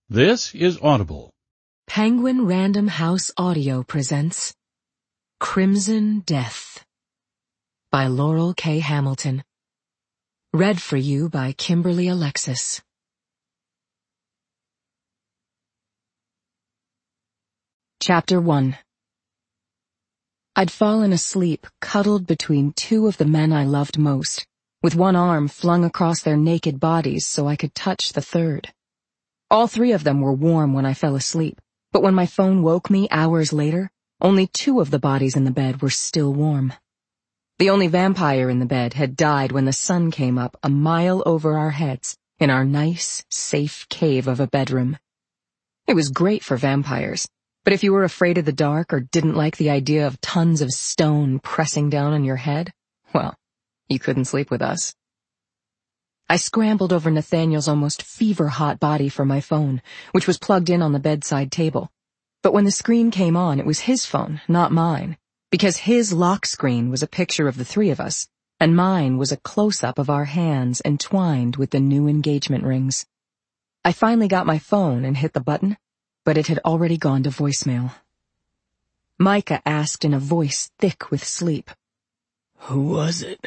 This is Audible. Penguin Random House Audio presents Crimson Death by Laurel K. Hamilton. Read for you by Kimberly Alexis. Chapter 1. I'd fallen asleep, cuddled between two of the men I loved most, with one arm flung across their naked bodies so I could touch the third. All three of them were warm when I fell asleep, but when my phone woke me hours later, only two of the bodies in the bed were still warm. The only vampire in the bed had died when the sun came up a mile over our heads in our nice, safe cave of a bedroom. It was great for vampires, but if you were afraid of the dark or didn't like the idea of tons of stone pressing down on your head, well, you couldn't sleep with us. I scrambled over Nathaniel's almost fever-hot body for my phone, which was plugged in on the bedside table. But when the screen came on, it was his phone, not mine, because his lock screen was a picture of the three of us, and mine was a close-up of our hands entwined with the new engagement rings. I finally got my phone and hit the button, but it had already gone to voicemail. Micah asked in a voice thick with sleep, "Who was it?"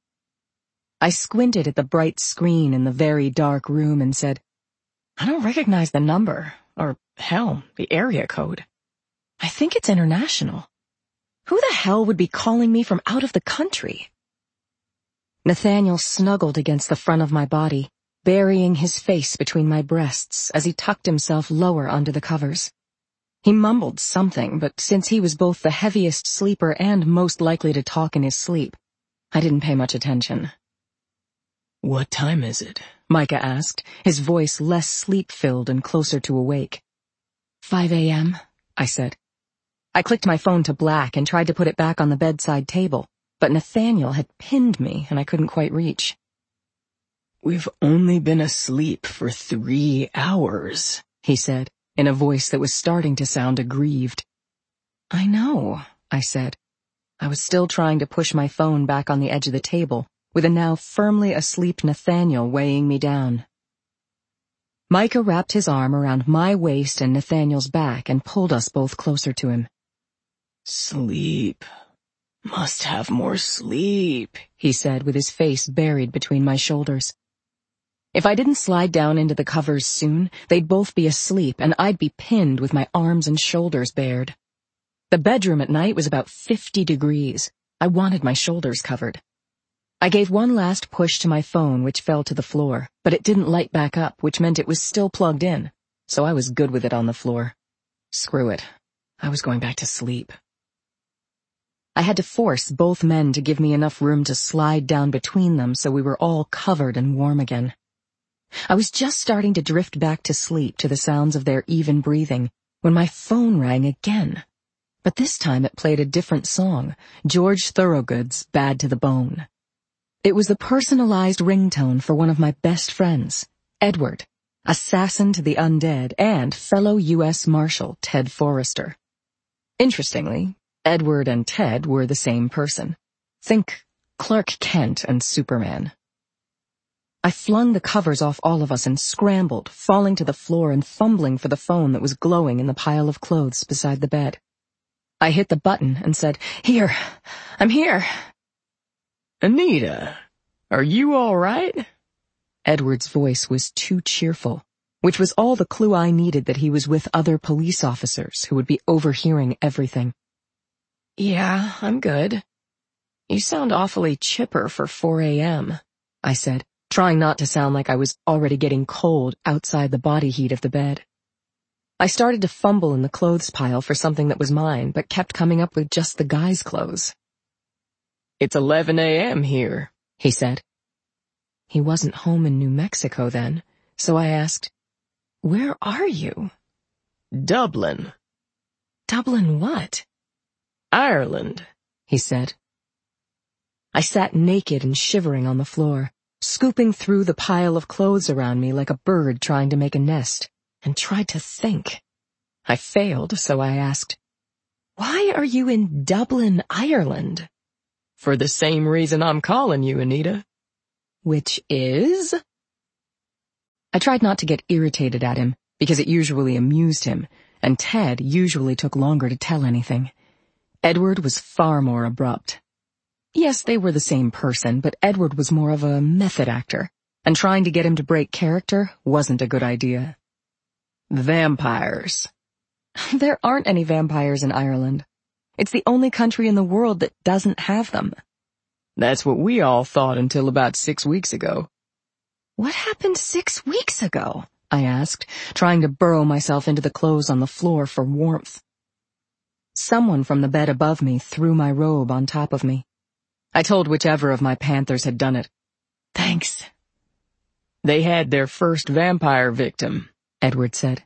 I squinted at the bright screen in the very dark room and said, "I don't recognize the number, or hell, the area code. I think it's international. Who the hell would be calling me from out of the country?" Nathaniel snuggled against the front of my body, burying his face between my breasts as he tucked himself lower under the covers. He mumbled something, but since he was both the heaviest sleeper and most likely to talk in his sleep, I didn't pay much attention. "What time is it?" Micah asked, his voice less sleep-filled and closer to awake. 5 a.m., I said. I clicked my phone to black and tried to put it back on the bedside table, but Nathaniel had pinned me and I couldn't quite reach. "We've only been asleep for 3 hours, he said, in a voice that was starting to sound aggrieved. I know, I said. I was still trying to push my phone back on the edge of the table, with a now firmly asleep Nathaniel weighing me down. Micah wrapped his arm around my waist and Nathaniel's back and pulled us both closer to him. "Sleep. Must have more sleep," he said with his face buried between my shoulders. If I didn't slide down into the covers soon, they'd both be asleep and I'd be pinned with my arms and shoulders bared. The bedroom at night was about 50 degrees. I wanted my shoulders covered. I gave one last push to my phone, which fell to the floor, but it didn't light back up, which meant it was still plugged in, so I was good with it on the floor. Screw it. I was going back to sleep. I had to force both men to give me enough room to slide down between them so we were all covered and warm again. I was just starting to drift back to sleep to the sounds of their even breathing when my phone rang again. But this time it played a different song, George Thorogood's Bad to the Bone. It was the personalized ringtone for one of my best friends, Edward, assassin to the undead and fellow U.S. Marshal Ted Forrester. Interestingly, Edward and Ted were the same person. Think Clark Kent and Superman. I flung the covers off all of us and scrambled, falling to the floor and fumbling for the phone that was glowing in the pile of clothes beside the bed. I hit the button and said, "Here, I'm here." "Anita, are you all right?" Edward's voice was too cheerful, which was all the clue I needed that he was with other police officers who would be overhearing everything. "Yeah, I'm good. You sound awfully chipper for 4 a.m., I said, trying not to sound like I was already getting cold outside the body heat of the bed. I started to fumble in the clothes pile for something that was mine, but kept coming up with just the guy's clothes. "It's 11 a.m. here," he said. He wasn't home in New Mexico then, so I asked, "Where are you?" "Dublin." "Dublin what?" "Ireland," he said. I sat naked and shivering on the floor, scooping through the pile of clothes around me like a bird trying to make a nest, and tried to think. I failed, so I asked, "Why are you in Dublin, Ireland?" "For the same reason I'm calling you, Anita." "Which is?" I tried not to get irritated at him, because it usually amused him, and Ted usually took longer to tell anything. Edward was far more abrupt. Yes, they were the same person, but Edward was more of a method actor, and trying to get him to break character wasn't a good idea. Vampires. There aren't any vampires in Ireland. It's the only country in the world that doesn't have them. That's what we all thought until about 6 weeks ago. What happened 6 weeks ago? I asked, trying to burrow myself into the clothes on the floor for warmth. Someone from the bed above me threw my robe on top of me. I told whichever of my panthers had done it. Thanks. They had their first vampire victim, Edward said.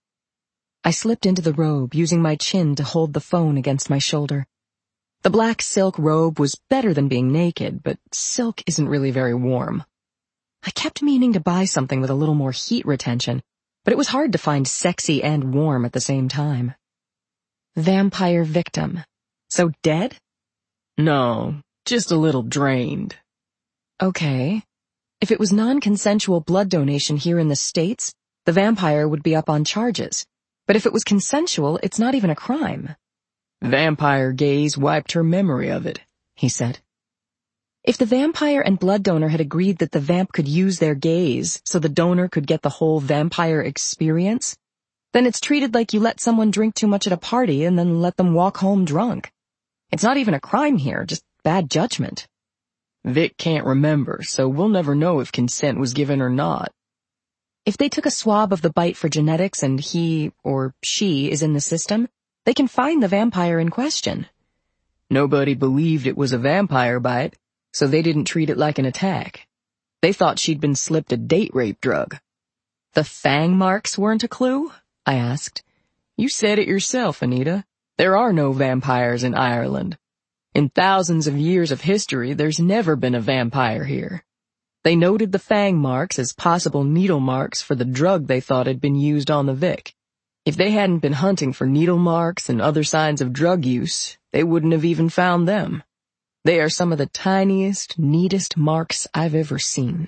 I slipped into the robe, using my chin to hold the phone against my shoulder. The black silk robe was better than being naked, but silk isn't really very warm. I kept meaning to buy something with a little more heat retention, but it was hard to find sexy and warm at the same time. Vampire victim. So dead? No, just a little drained. Okay. If it was non-consensual blood donation here in the States, the vampire would be up on charges. But if it was consensual, it's not even a crime. Vampire gaze wiped her memory of it, he said. If the vampire and blood donor had agreed that the vamp could use their gaze so the donor could get the whole vampire experience, then it's treated like you let someone drink too much at a party and then let them walk home drunk. It's not even a crime here, just bad judgment. Vic can't remember, so we'll never know if consent was given or not. If they took a swab of the bite for genetics and he or she is in the system, they can find the vampire in question. Nobody believed it was a vampire bite, so they didn't treat it like an attack. They thought she'd been slipped a date rape drug. The fang marks weren't a clue? I asked. You said it yourself, Anita. There are no vampires in Ireland. In thousands of years of history, there's never been a vampire here. They noted the fang marks as possible needle marks for the drug they thought had been used on the Vic. If they hadn't been hunting for needle marks and other signs of drug use, they wouldn't have even found them. They are some of the tiniest, neatest marks I've ever seen.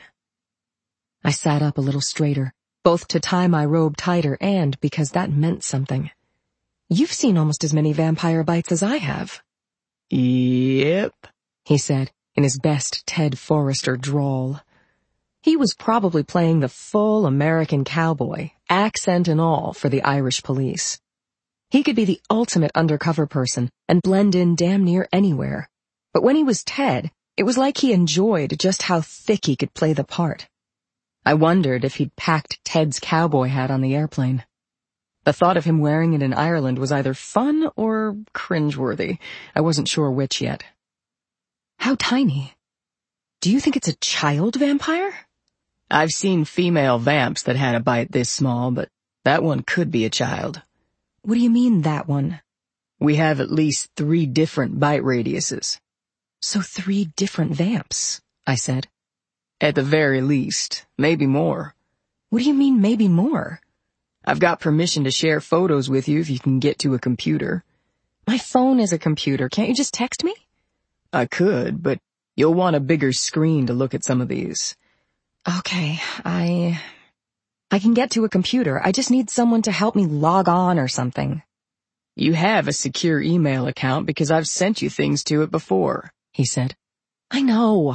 I sat up a little straighter, both to tie my robe tighter and because that meant something. You've seen almost as many vampire bites as I have. Yep, he said, in his best Ted Forrester drawl. He was probably playing the full American cowboy, accent and all, for the Irish police. He could be the ultimate undercover person and blend in damn near anywhere. But when he was Ted, it was like he enjoyed just how thick he could play the part. I wondered if he'd packed Ted's cowboy hat on the airplane. The thought of him wearing it in Ireland was either fun or cringeworthy. I wasn't sure which yet. How tiny? Do you think it's a child vampire? I've seen female vamps that had a bite this small, but that one could be a child. What do you mean, that one? We have at least 3 different bite radiuses. So 3 different vamps, I said. At the very least, maybe more. What do you mean, maybe more? I've got permission to share photos with you if you can get to a computer. My phone is a computer. Can't you just text me? I could, but you'll want a bigger screen to look at some of these. Okay, I can get to a computer. I just need someone to help me log on or something. You have a secure email account because I've sent you things to it before, he said. I know.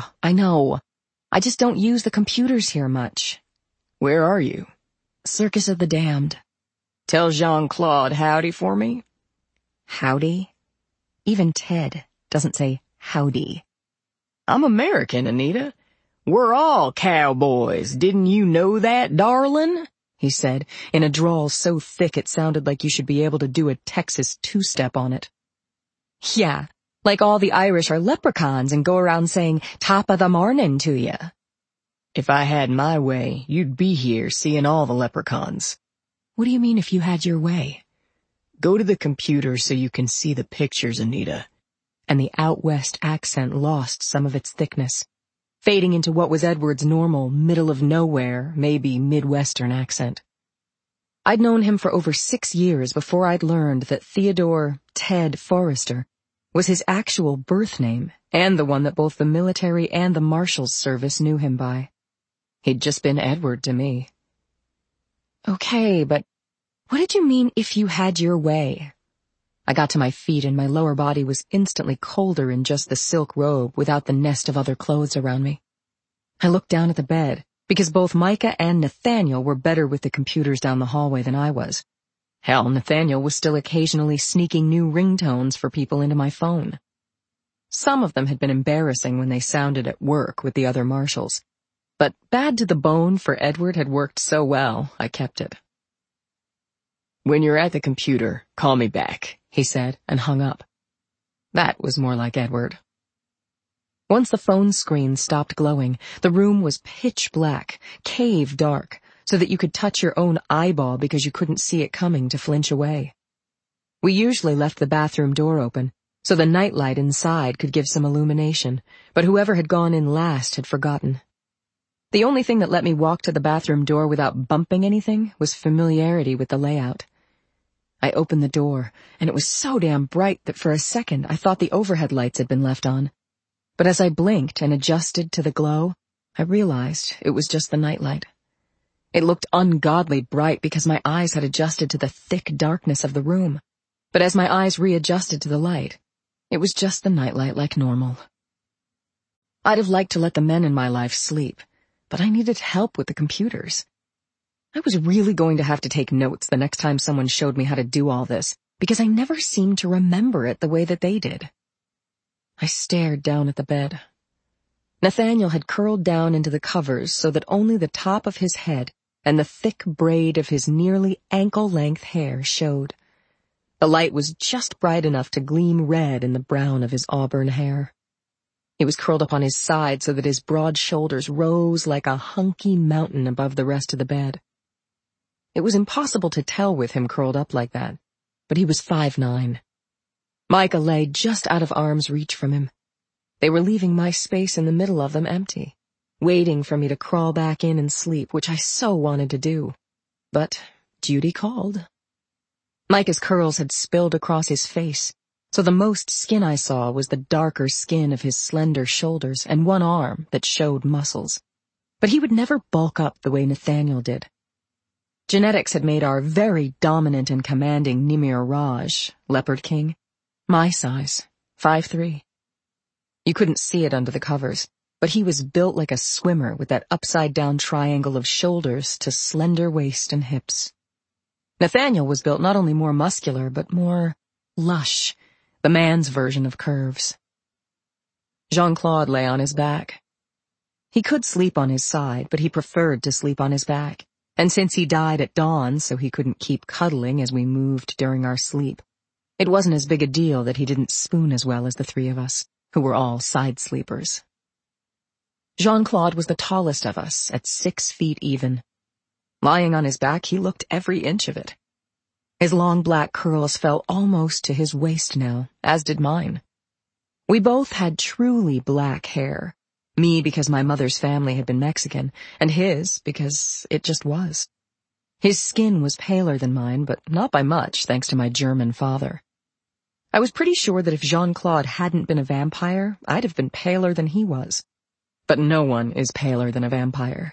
I just don't use the computers here much. Where are you? Circus of the Damned. Tell Jean-Claude howdy for me. Howdy? Even Ted doesn't say howdy. I'm American, Anita. We're all cowboys. Didn't you know that, darling? He said, in a drawl so thick it sounded like you should be able to do a Texas two-step on it. Yeah, like all the Irish are leprechauns and go around saying top of the morning to you. If I had my way, you'd be here seeing all the leprechauns. What do you mean if you had your way? Go to the computer so you can see the pictures, Anita. And the out west accent lost some of its thickness, fading into what was Edward's normal, middle-of-nowhere, maybe Midwestern accent. I'd known him for over 6 years before I'd learned that Theodore Ted Forrester was his actual birth name and the one that both the military and the Marshal's Service knew him by. He'd just been Edward to me. Okay, but what did you mean if you had your way? I got to my feet and my lower body was instantly colder in just the silk robe without the nest of other clothes around me. I looked down at the bed, because both Micah and Nathaniel were better with the computers down the hallway than I was. Hell, Nathaniel was still occasionally sneaking new ringtones for people into my phone. Some of them had been embarrassing when they sounded at work with the other marshals, but bad to the bone for Edward had worked so well, I kept it. "When you're at the computer, call me back," he said, and hung up. That was more like Edward. Once the phone screen stopped glowing, the room was pitch black, cave dark, so that you could touch your own eyeball because you couldn't see it coming to flinch away. We usually left the bathroom door open, so the nightlight inside could give some illumination, but whoever had gone in last had forgotten. The only thing that let me walk to the bathroom door without bumping anything was familiarity with the layout. I opened the door, and it was so damn bright that for a second I thought the overhead lights had been left on. But as I blinked and adjusted to the glow, I realized it was just the nightlight. It looked ungodly bright because my eyes had adjusted to the thick darkness of the room. But as my eyes readjusted to the light, it was just the nightlight like normal. I'd have liked to let the men in my life sleep, but I needed help with the computers. I was really going to have to take notes the next time someone showed me how to do all this, because I never seemed to remember it the way that they did. I stared down at the bed. Nathaniel had curled down into the covers so that only the top of his head and the thick braid of his nearly ankle-length hair showed. The light was just bright enough to gleam red in the brown of his auburn hair. He was curled up on his side so that his broad shoulders rose like a hunky mountain above the rest of the bed. It was impossible to tell with him curled up like that, but he was 5'9". Micah lay just out of arm's reach from him. They were leaving my space in the middle of them empty, waiting for me to crawl back in and sleep, which I so wanted to do. But duty called. Micah's curls had spilled across his face, so the most skin I saw was the darker skin of his slender shoulders and one arm that showed muscles. But he would never bulk up the way Nathaniel did. Genetics had made our very dominant and commanding Nimir Raj, Leopard King, my size, 5'3". You couldn't see it under the covers, but he was built like a swimmer with that upside-down triangle of shoulders to slender waist and hips. Nathaniel was built not only more muscular, but more lush, the man's version of curves. Jean-Claude lay on his back. He could sleep on his side, but he preferred to sleep on his back, and since he died at dawn so he couldn't keep cuddling as we moved during our sleep, it wasn't as big a deal that he didn't spoon as well as the three of us, who were all side sleepers. Jean-Claude was the tallest of us, at 6 feet even. Lying on his back, he looked every inch of it. His long black curls fell almost to his waist now, as did mine. We both had truly black hair, me because my mother's family had been Mexican, and his because it just was. His skin was paler than mine, but not by much, thanks to my German father. I was pretty sure that if Jean-Claude hadn't been a vampire, I'd have been paler than he was. But no one is paler than a vampire.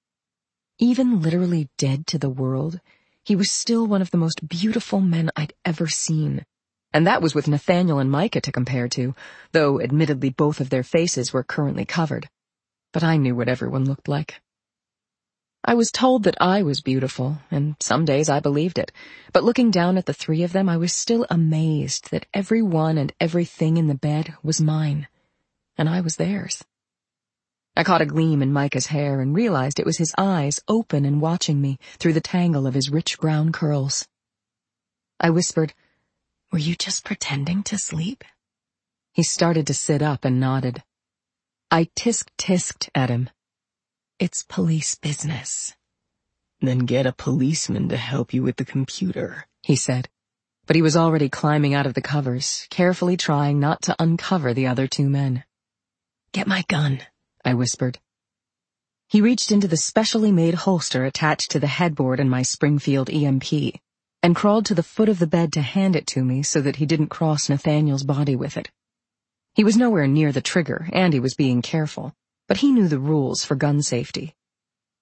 Even literally dead to the world, he was still one of the most beautiful men I'd ever seen. And that was with Nathaniel and Micah to compare to, though admittedly both of their faces were currently covered. But I knew what everyone looked like. I was told that I was beautiful, and some days I believed it. But looking down at the three of them, I was still amazed that everyone and everything in the bed was mine, and I was theirs. I caught a gleam in Micah's hair and realized it was his eyes open and watching me through the tangle of his rich brown curls. I whispered, "Were you just pretending to sleep?" He started to sit up and nodded. I tisk-tisked at him. "It's police business." "Then get a policeman to help you with the computer," he said. But he was already climbing out of the covers, carefully trying not to uncover the other two men. "Get my gun," I whispered. He reached into the specially made holster attached to the headboard in my Springfield EMP, and crawled to the foot of the bed to hand it to me so that he didn't cross Nathaniel's body with it. He was nowhere near the trigger, and he was being careful, but he knew the rules for gun safety.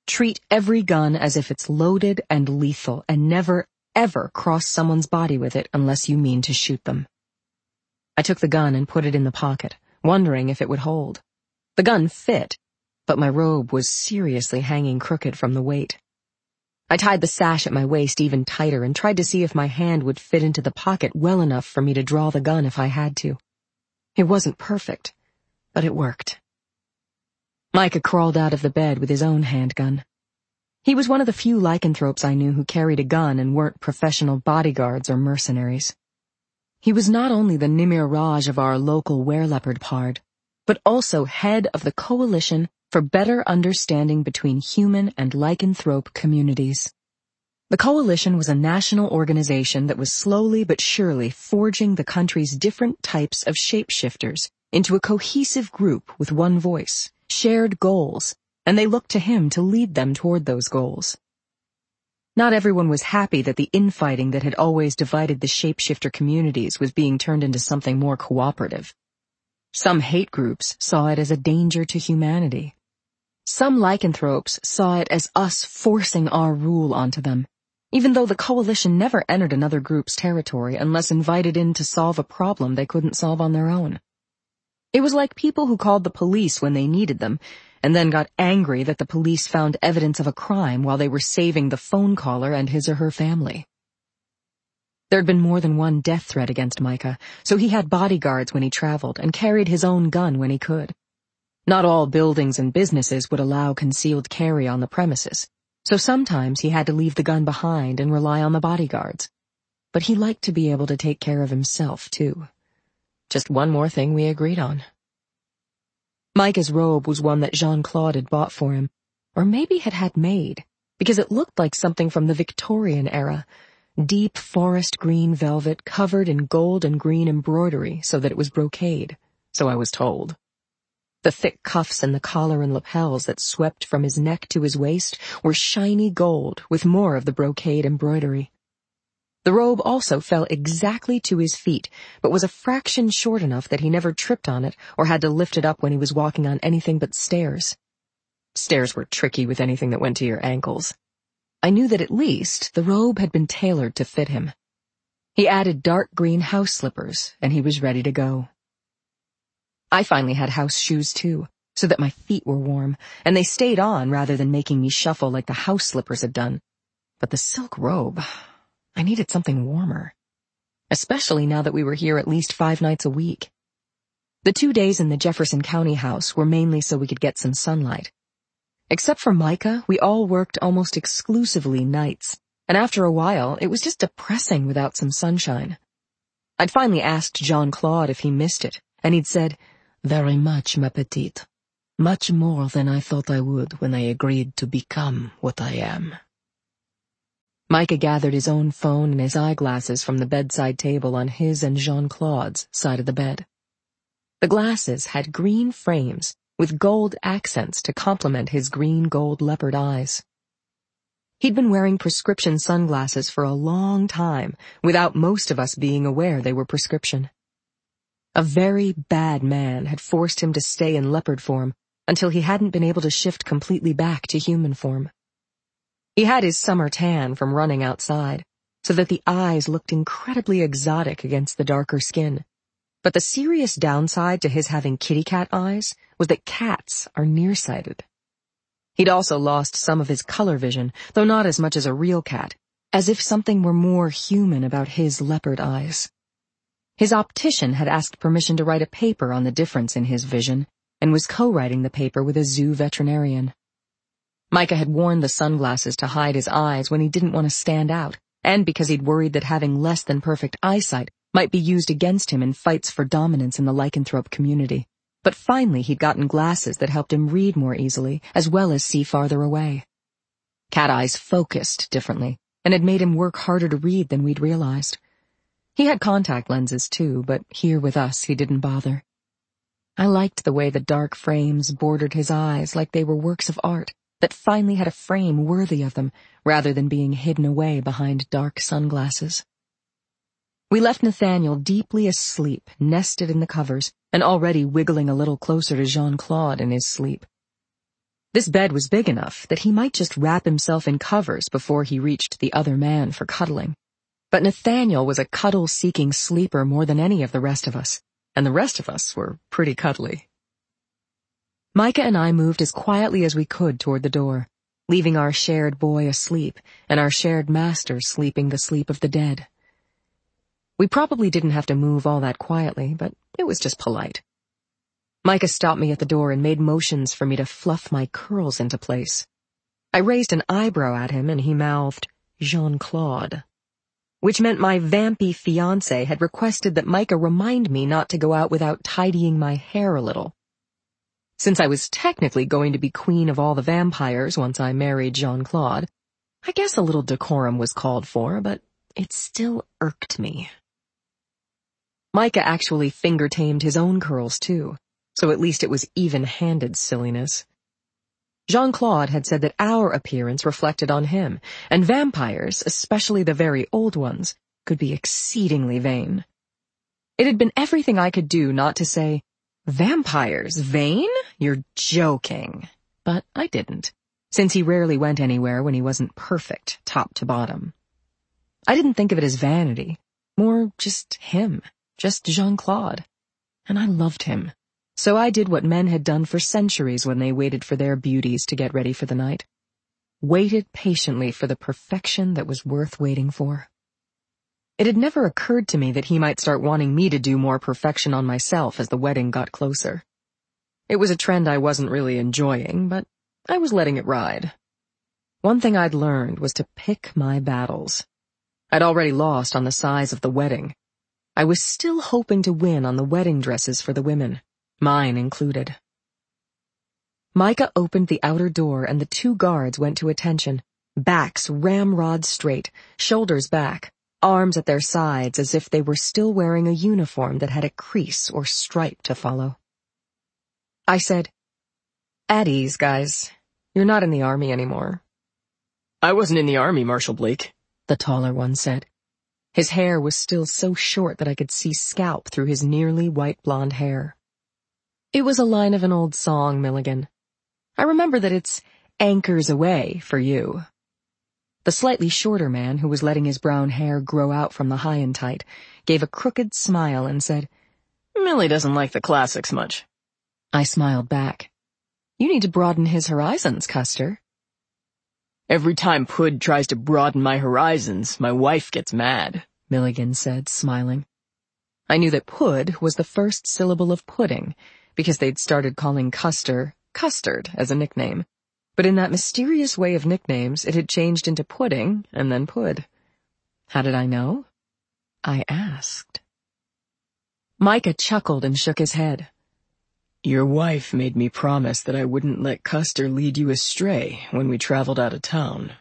Treat every gun as if it's loaded and lethal, and never, ever cross someone's body with it unless you mean to shoot them. I took the gun and put it in the pocket, wondering if it would hold. The gun fit, but my robe was seriously hanging crooked from the weight. I tied the sash at my waist even tighter and tried to see if my hand would fit into the pocket well enough for me to draw the gun if I had to. It wasn't perfect, but it worked. Micah crawled out of the bed with his own handgun. He was one of the few lycanthropes I knew who carried a gun and weren't professional bodyguards or mercenaries. He was not only the Nimir Raj of our local wereleopard pard, but also head of the Coalition for Better Understanding Between Human and Lycanthrope Communities. The Coalition was a national organization that was slowly but surely forging the country's different types of shapeshifters into a cohesive group with one voice, shared goals, and they looked to him to lead them toward those goals. Not everyone was happy that the infighting that had always divided the shapeshifter communities was being turned into something more cooperative. Some hate groups saw it as a danger to humanity. Some lycanthropes saw it as us forcing our rule onto them, even though the Coalition never entered another group's territory unless invited in to solve a problem they couldn't solve on their own. It was like people who called the police when they needed them, and then got angry that the police found evidence of a crime while they were saving the phone caller and his or her family. There'd been more than one death threat against Micah, so he had bodyguards when he traveled and carried his own gun when he could. Not all buildings and businesses would allow concealed carry on the premises, so sometimes he had to leave the gun behind and rely on the bodyguards. But he liked to be able to take care of himself, too. Just one more thing we agreed on. Micah's robe was one that Jean-Claude had bought for him, or maybe had made, because it looked like something from the Victorian era, deep forest green velvet covered in gold and green embroidery so that it was brocade, so I was told. The thick cuffs and the collar and lapels that swept from his neck to his waist were shiny gold with more of the brocade embroidery. The robe also fell exactly to his feet, but was a fraction short enough that he never tripped on it or had to lift it up when he was walking on anything but stairs. Stairs were tricky with anything that went to your ankles. I knew that at least the robe had been tailored to fit him. He added dark green house slippers, and he was ready to go. I finally had house shoes too, so that my feet were warm, and they stayed on rather than making me shuffle like the house slippers had done. But the silk robe, I needed something warmer, especially now that we were here at least 5 nights a week. The 2 days in the Jefferson County house were mainly so we could get some sunlight. Except for Micah, we all worked almost exclusively nights, and after a while, it was just depressing without some sunshine. I'd finally asked Jean-Claude if he missed it, and he'd said, "Very much, ma petite. Much more than I thought I would when I agreed to become what I am." Micah gathered his own phone and his eyeglasses from the bedside table on his and Jean-Claude's side of the bed. The glasses had green frames with gold accents to complement his green-gold leopard eyes. He'd been wearing prescription sunglasses for a long time, without most of us being aware they were prescription. A very bad man had forced him to stay in leopard form until he hadn't been able to shift completely back to human form. He had his summer tan from running outside, so that the eyes looked incredibly exotic against the darker skin. But the serious downside to his having kitty cat eyes was that cats are nearsighted. He'd also lost some of his color vision, though not as much as a real cat, as if something were more human about his leopard eyes. His optician had asked permission to write a paper on the difference in his vision, and was co-writing the paper with a zoo veterinarian. Micah had worn the sunglasses to hide his eyes when he didn't want to stand out, and because he'd worried that having less than perfect eyesight might be used against him in fights for dominance in the lycanthrope community. But finally he'd gotten glasses that helped him read more easily, as well as see farther away. Cat eyes focused differently, and had made him work harder to read than we'd realized. He had contact lenses too, but here with us he didn't bother. I liked the way the dark frames bordered his eyes like they were works of art that finally had a frame worthy of them, rather than being hidden away behind dark sunglasses. We left Nathaniel deeply asleep, nested in the covers, and already wiggling a little closer to Jean-Claude in his sleep. This bed was big enough that he might just wrap himself in covers before he reached the other man for cuddling. But Nathaniel was a cuddle-seeking sleeper more than any of the rest of us, and the rest of us were pretty cuddly. Micah and I moved as quietly as we could toward the door, leaving our shared boy asleep and our shared master sleeping the sleep of the dead. We probably didn't have to move all that quietly, but it was just polite. Micah stopped me at the door and made motions for me to fluff my curls into place. I raised an eyebrow at him and he mouthed, "Jean-Claude," which meant my vampy fiancé had requested that Micah remind me not to go out without tidying my hair a little. Since I was technically going to be queen of all the vampires once I married Jean-Claude, I guess a little decorum was called for, but it still irked me. Micah actually finger-tamed his own curls too, so at least it was even-handed silliness. Jean-Claude had said that our appearance reflected on him, and vampires, especially the very old ones, could be exceedingly vain. It had been everything I could do not to say, "Vampires, vain? You're joking." But I didn't, since he rarely went anywhere when he wasn't perfect, top to bottom. I didn't think of it as vanity, more just him, just Jean-Claude. And I loved him. So I did what men had done for centuries when they waited for their beauties to get ready for the night. Waited patiently for the perfection that was worth waiting for. It had never occurred to me that he might start wanting me to do more perfection on myself as the wedding got closer. It was a trend I wasn't really enjoying, but I was letting it ride. One thing I'd learned was to pick my battles. I'd already lost on the size of the wedding. I was still hoping to win on the wedding dresses for the women, mine included. Micah opened the outer door and the two guards went to attention, backs ramrod straight, shoulders back, arms at their sides as if they were still wearing a uniform that had a crease or stripe to follow. I said, "At ease, guys. You're not in the army anymore." "I wasn't in the army, Marshal Blake," the taller one said. His hair was still so short that I could see scalp through his nearly white blonde hair. It was a line of an old song, Milligan. I remember that it's "Anchors Aweigh" for you. The slightly shorter man, who was letting his brown hair grow out from the high and tight, gave a crooked smile and said, "Millie doesn't like the classics much." I smiled back. "You need to broaden his horizons, Custer." "Every time Pud tries to broaden my horizons, my wife gets mad," Milligan said, smiling. I knew that Pud was the first syllable of pudding, because they'd started calling Custer Custard as a nickname. But in that mysterious way of nicknames, it had changed into pudding and then Pud. How did I know? I asked. Micah chuckled and shook his head. "Your wife made me promise that I wouldn't let Custer lead you astray when we traveled out of town."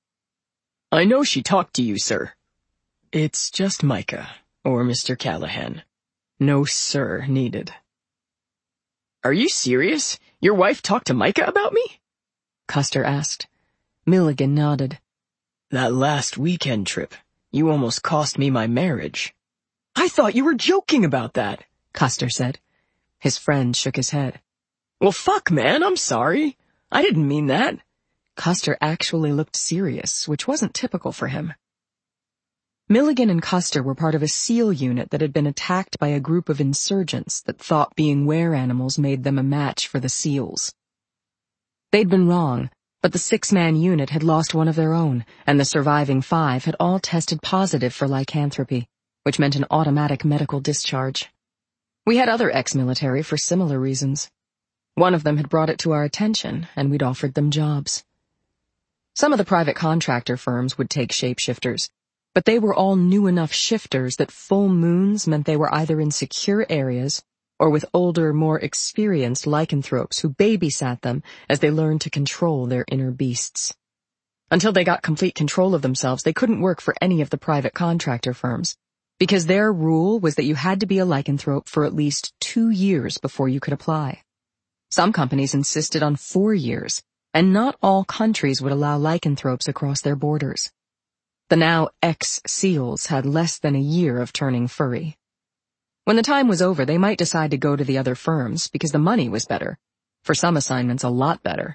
"I know she talked to you, sir." "It's just Micah, or Mr. Callahan. No sir needed." "Are you serious? Your wife talked to Micah about me?" Custer asked. Milligan nodded. "That last weekend trip, you almost cost me my marriage." "I thought you were joking about that," Custer said. His friend shook his head. "Well, fuck, man, I'm sorry. I didn't mean that." Custer actually looked serious, which wasn't typical for him. Milligan and Custer were part of a SEAL unit that had been attacked by a group of insurgents that thought being were-animals made them a match for the SEALs. They'd been wrong, but the 6-man unit had lost one of their own, and the surviving 5 had all tested positive for lycanthropy, which meant an automatic medical discharge. We had other ex-military for similar reasons. One of them had brought it to our attention, and we'd offered them jobs. Some of the private contractor firms would take shapeshifters, but they were all new enough shifters that full moons meant they were either in secure areas or with older, more experienced lycanthropes who babysat them as they learned to control their inner beasts. Until they got complete control of themselves, they couldn't work for any of the private contractor firms, because their rule was that you had to be a lycanthrope for at least 2 years before you could apply. Some companies insisted on 4 years, and not all countries would allow lycanthropes across their borders. The now ex-SEALs had less than a year of turning furry. When the time was over, they might decide to go to the other firms because the money was better. For some assignments, a lot better.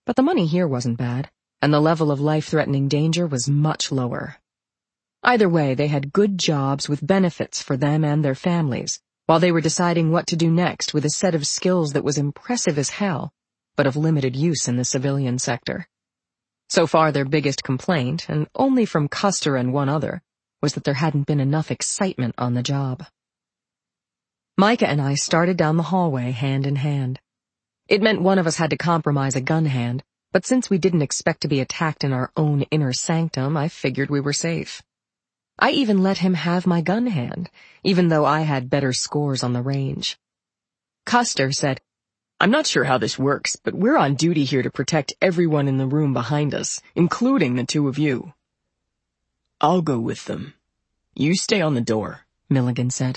But the money here wasn't bad, and the level of life-threatening danger was much lower. Either way, they had good jobs with benefits for them and their families, while they were deciding what to do next with a set of skills that was impressive as hell, but of limited use in the civilian sector. So far, their biggest complaint, and only from Custer and one other, was that there hadn't been enough excitement on the job. Micah and I started down the hallway hand in hand. It meant one of us had to compromise a gun hand, but since we didn't expect to be attacked in our own inner sanctum, I figured we were safe. I even let him have my gun hand, even though I had better scores on the range. Custer said, "I'm not sure how this works, but we're on duty here to protect everyone in the room behind us, including the two of you." "I'll go with them. You stay on the door," Milligan said.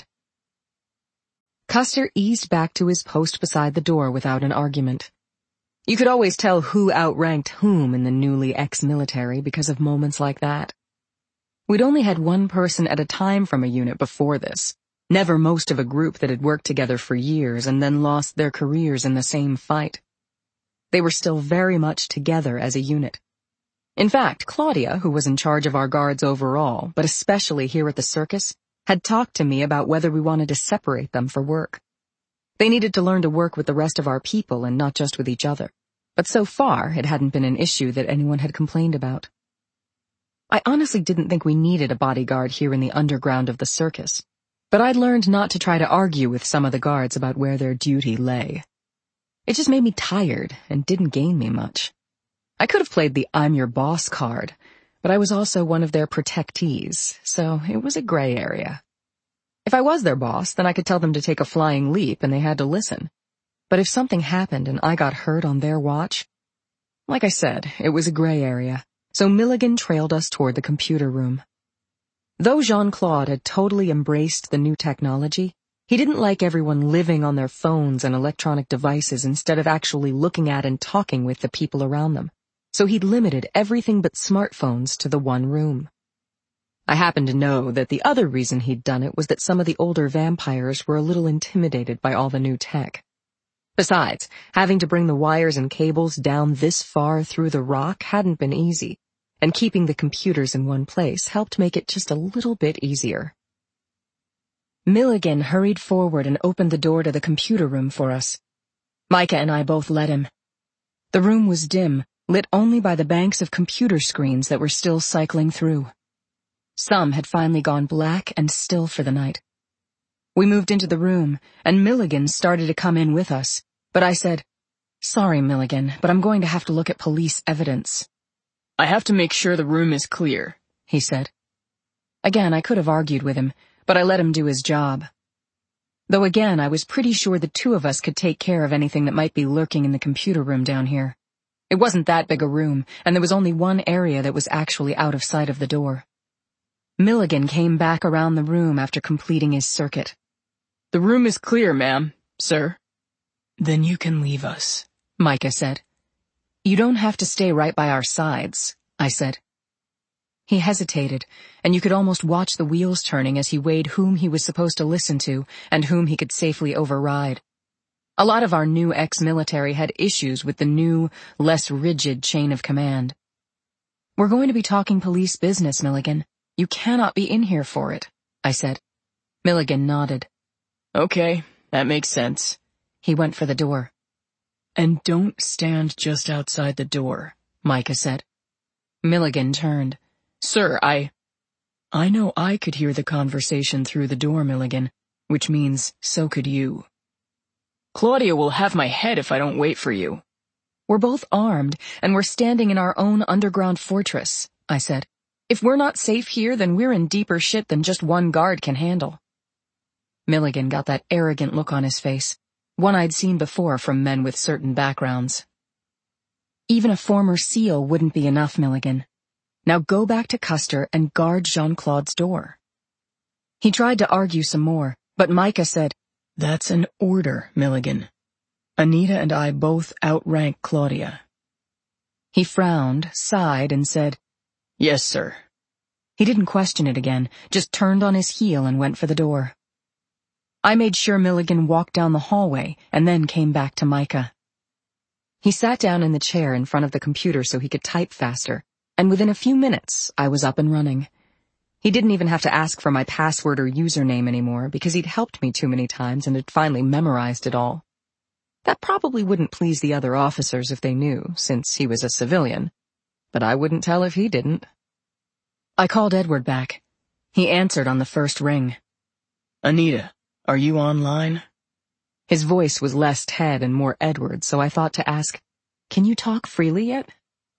Custer eased back to his post beside the door without an argument. You could always tell who outranked whom in the newly ex-military because of moments like that. We'd only had one person at a time from a unit before this, never most of a group that had worked together for years and then lost their careers in the same fight. They were still very much together as a unit. In fact, Claudia, who was in charge of our guards overall, but especially here at the circus, had talked to me about whether we wanted to separate them for work. They needed to learn to work with the rest of our people and not just with each other, but so far it hadn't been an issue that anyone had complained about. I honestly didn't think we needed a bodyguard here in the underground of the circus, but I'd learned not to try to argue with some of the guards about where their duty lay. It just made me tired and didn't gain me much. I could have played the "I'm your boss" card, but I was also one of their protectees, so it was a gray area. If I was their boss, then I could tell them to take a flying leap and they had to listen. But if something happened and I got hurt on their watch, like I said, it was a gray area. So Milligan trailed us toward the computer room. Though Jean-Claude had totally embraced the new technology, he didn't like everyone living on their phones and electronic devices instead of actually looking at and talking with the people around them, so he'd limited everything but smartphones to the one room. I happened to know that the other reason he'd done it was that some of the older vampires were a little intimidated by all the new tech. Besides, having to bring the wires and cables down this far through the rock hadn't been easy, and keeping the computers in one place helped make it just a little bit easier. Milligan hurried forward and opened the door to the computer room for us. Micah and I both let him. The room was dim, lit only by the banks of computer screens that were still cycling through. Some had finally gone black and still for the night. We moved into the room, and Milligan started to come in with us, but I said, "Sorry, Milligan, but I'm going to have to look at police evidence." "I have to make sure the room is clear," he said. Again, I could have argued with him, but I let him do his job. Though again, I was pretty sure the two of us could take care of anything that might be lurking in the computer room down here. It wasn't that big a room, and there was only one area that was actually out of sight of the door. Milligan came back around the room after completing his circuit. "The room is clear, ma'am, sir." "Then you can leave us," Micah said. "You don't have to stay right by our sides," I said. He hesitated, and you could almost watch the wheels turning as he weighed whom he was supposed to listen to and whom he could safely override. A lot of our new ex-military had issues with the new, less rigid chain of command. "We're going to be talking police business, Milligan. You cannot be in here for it," I said. Milligan nodded. "Okay, that makes sense." He went for the door. "And don't stand just outside the door," Micah said. Milligan turned. "Sir, I know I could hear the conversation through the door, Milligan, which means so could you. Claudia will have my head if I don't wait for you." "We're both armed, and we're standing in our own underground fortress," I said. "If we're not safe here, then we're in deeper shit than just one guard can handle." Milligan got that arrogant look on his face, one I'd seen before from men with certain backgrounds. "Even a former SEAL wouldn't be enough, Milligan. Now go back to Custer and guard Jean-Claude's door." He tried to argue some more, but Micah said, "That's an order, Milligan. Anita and I both outrank Claudia." He frowned, sighed, and said, "Yes, sir." He didn't question it again, just turned on his heel and went for the door. I made sure Milligan walked down the hallway and then came back to Micah. He sat down in the chair in front of the computer so he could type faster, and within a few minutes, I was up and running. He didn't even have to ask for my password or username anymore because he'd helped me too many times and had finally memorized it all. That probably wouldn't please the other officers if they knew, since he was a civilian, but I wouldn't tell if he didn't. I called Edward back. He answered on the first ring. Anita, are you online? His voice was less Ted and more Edward, so I thought to ask, "Can you talk freely yet?"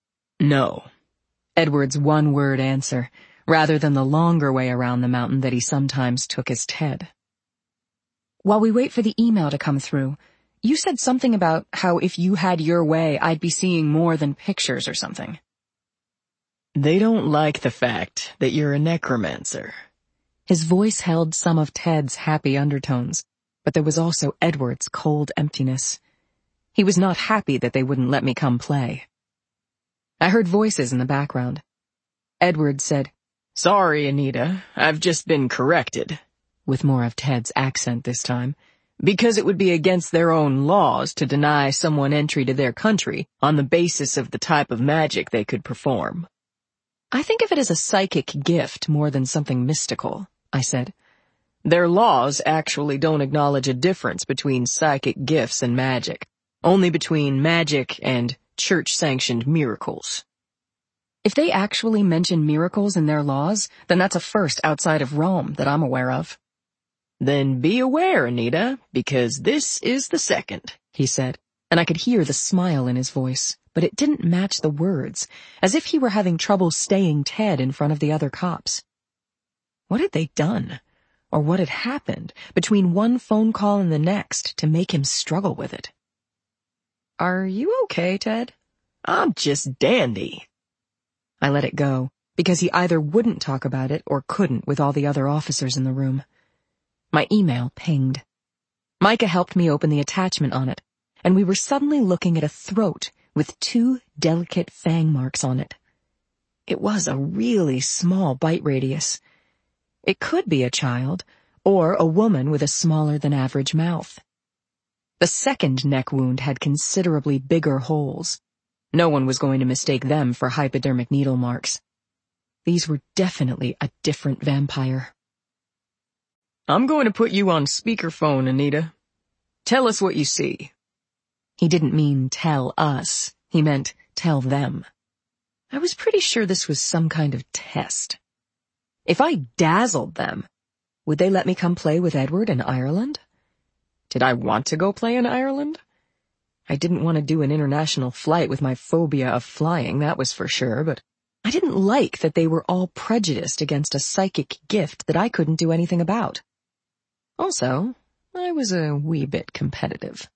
No. Edward's one-word answer, rather than the longer way around the mountain that he sometimes took as Ted. "While we wait for the email to come through, you said something about how if you had your way, I'd be seeing more than pictures or something." They don't like the fact that you're a necromancer. His voice held some of Ted's happy undertones, but there was also Edward's cold emptiness. He was not happy that they wouldn't let me come play. I heard voices in the background. Edward said, "Sorry, Anita, I've just been corrected," with more of Ted's accent this time, "because it would be against their own laws to deny someone entry to their country on the basis of the type of magic they could perform." "I think of it as a psychic gift more than something mystical," I said. Their laws actually don't acknowledge a difference between psychic gifts and magic, only between magic and church-sanctioned miracles. If they actually mention miracles in their laws, then that's a first outside of Rome that I'm aware of. Then be aware, Anita, because this is the second, he said, and I could hear the smile in his voice, but it didn't match the words, as if he were having trouble staying Ted in front of the other cops. What had they done? Or what had happened between one phone call and the next to make him struggle with it? "Are you okay, Ted?" "I'm just dandy." I let it go, because he either wouldn't talk about it or couldn't with all the other officers in the room. My email pinged. Micah helped me open the attachment on it, and we were suddenly looking at a throat with 2 delicate fang marks on it. It was a really small bite radius. It could be a child, or a woman with a smaller-than-average mouth. The second neck wound had considerably bigger holes. No one was going to mistake them for hypodermic needle marks. These were definitely a different vampire. "I'm going to put you on speakerphone, Anita. Tell us what you see." He didn't mean tell us. He meant tell them. I was pretty sure this was some kind of test. If I dazzled them, would they let me come play with Edward in Ireland? Did I want to go play in Ireland? I didn't want to do an international flight with my phobia of flying, that was for sure, but I didn't like that they were all prejudiced against a psychic gift that I couldn't do anything about. Also, I was a wee bit competitive.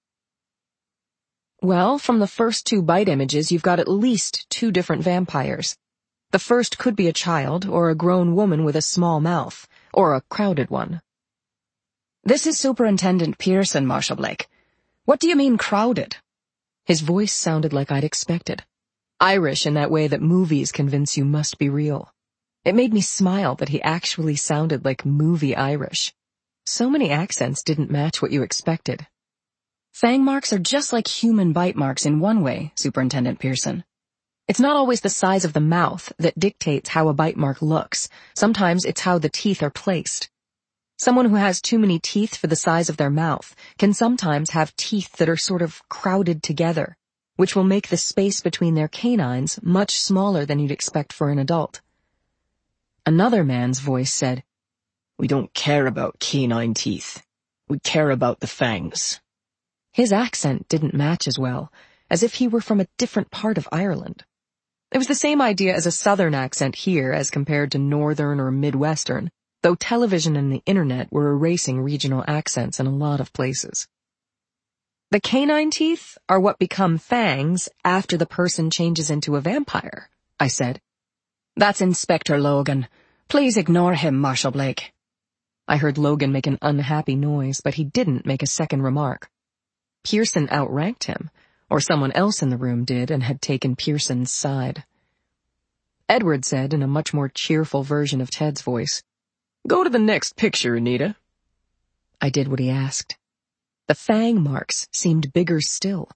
"Well, from the first 2 bite images, you've got at least 2 different vampires. The first could be a child, or a grown woman with a small mouth, or a crowded one." "This is Superintendent Pearson, Marshal Blake. What do you mean crowded?" His voice sounded like I'd expected. Irish in that way that movies convince you must be real. It made me smile that he actually sounded like movie Irish. So many accents didn't match what you expected. "Fang marks are just like human bite marks in one way, Superintendent Pearson. It's not always the size of the mouth that dictates how a bite mark looks. Sometimes it's how the teeth are placed. Someone who has too many teeth for the size of their mouth can sometimes have teeth that are sort of crowded together, which will make the space between their canines much smaller than you'd expect for an adult." Another man's voice said, "We don't care about canine teeth. We care about the fangs." His accent didn't match as well, as if he were from a different part of Ireland. It was the same idea as a southern accent here as compared to northern or midwestern, though television and the internet were erasing regional accents in a lot of places. "The canine teeth are what become fangs after the person changes into a vampire," I said. "That's Inspector Logan. Please ignore him, Marshal Blake." I heard Logan make an unhappy noise, but he didn't make a second remark. Pearson outranked him, or someone else in the room did and had taken Pearson's side. Edward said in a much more cheerful version of Ted's voice, "Go to the next picture, Anita." I did what he asked. The fang marks seemed bigger still,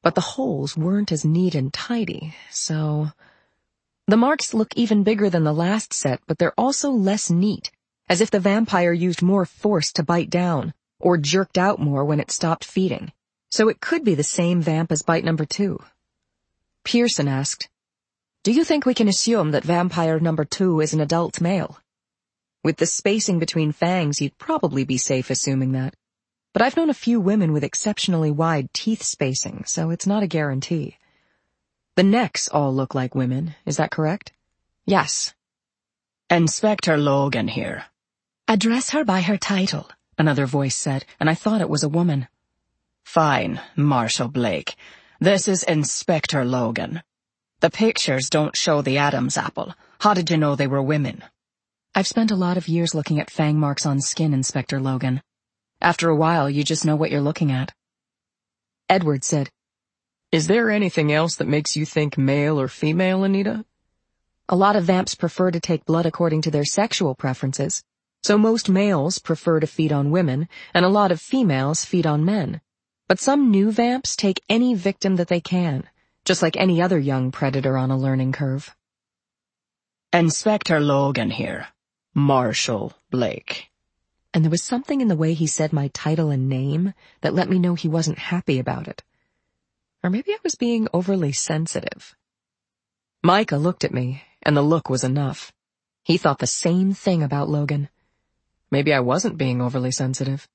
but the holes weren't as neat and tidy, so... The marks look even bigger than the last set, but they're also less neat, as if the vampire used more force to bite down, or jerked out more when it stopped feeding. So it could be the same vamp as bite number 2. Pearson asked, "Do you think we can assume that vampire number 2 is an adult male?" With the spacing between fangs, you'd probably be safe assuming that. But I've known a few women with exceptionally wide teeth spacing, so it's not a guarantee. The necks all look like women, is that correct? Yes. Inspector Logan here. Address her by her title, another voice said, and I thought it was a woman. Fine, Marshal Blake. This is Inspector Logan. The pictures don't show the Adam's apple. How did you know they were women? I've spent a lot of years looking at fang marks on skin, Inspector Logan. After a while, you just know what you're looking at. Edward said, "Is there anything else that makes you think male or female, Anita?" A lot of vamps prefer to take blood according to their sexual preferences, so most males prefer to feed on women, and a lot of females feed on men. But some new vamps take any victim that they can, just like any other young predator on a learning curve. Inspector Logan here. Marshal Blake. And there was something in the way he said my title and name that let me know he wasn't happy about it. Or maybe I was being overly sensitive. Micah looked at me, and the look was enough. He thought the same thing about Logan. Maybe I wasn't being overly sensitive.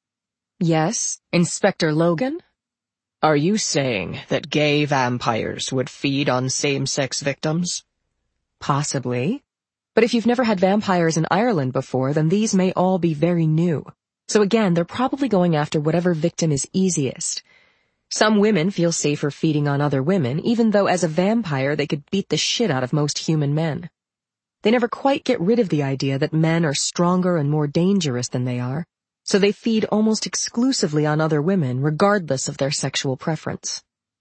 Yes, Inspector Logan? Are you saying that gay vampires would feed on same-sex victims? Possibly. But if you've never had vampires in Ireland before, then these may all be very new. So again, they're probably going after whatever victim is easiest. Some women feel safer feeding on other women, even though as a vampire they could beat the shit out of most human men. They never quite get rid of the idea that men are stronger and more dangerous than they are, so they feed almost exclusively on other women, regardless of their sexual preference.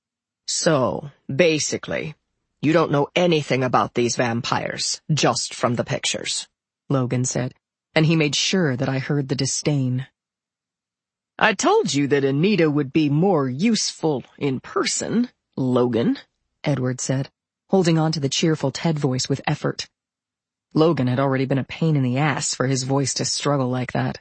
So, basically, you don't know anything about these vampires, just from the pictures, Logan said, and he made sure that I heard the disdain. I told you that Anita would be more useful in person, Logan, Edward said, holding on to the cheerful Ted voice with effort. Logan had already been a pain in the ass for his voice to struggle like that.